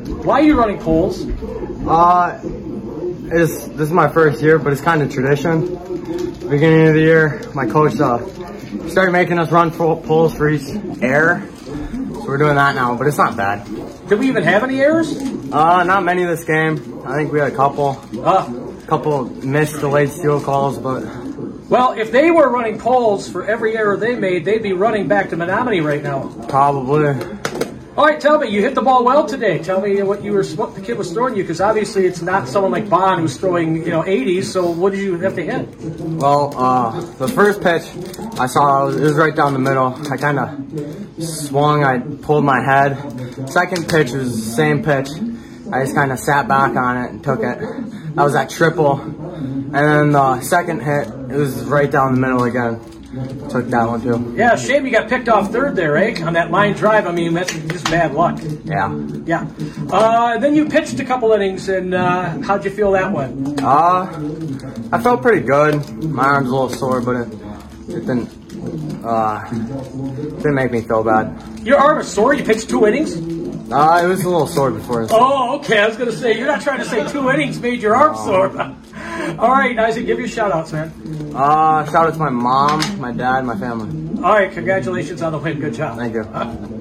Why are you running poles? This is my first year, but it's kind of tradition. Beginning of the year, my coach started making us run poles for each air. So we're doing that now, but it's not bad. Did we even have any errors? Not many this game. I think we had a couple missed delayed steal calls, but... Well, if they were running poles for every error they made, they'd be running back to Menominee right now. Probably. All right, tell me, you hit the ball well today. Tell me what the kid was throwing you, because obviously it's not someone like Bond who's throwing 80s. So what did you have to hit? Well, the first pitch I saw, it was right down the middle. I kind of swung, I pulled my head. Second pitch was the same pitch. I just kind of sat back on it and took it. That was that triple. And then the second hit, it was right down the middle again. Took that one too. Yeah, shame you got picked off third there, eh? On that line drive. I mean, that's just bad luck. Yeah. Yeah. Then you pitched a couple innings, and how'd you feel that went? I felt pretty good. My arm's a little sore, but it didn't make me feel bad. Your arm is sore? You pitched 2 innings? It was a little sore before. Oh, okay. I was going to say, you're not trying to say 2 innings made your arm sore. All right, Isaac, give your shout-outs, man. Shout out to my mom, my dad, my family. All right, congratulations on the win. Good job. Thank you.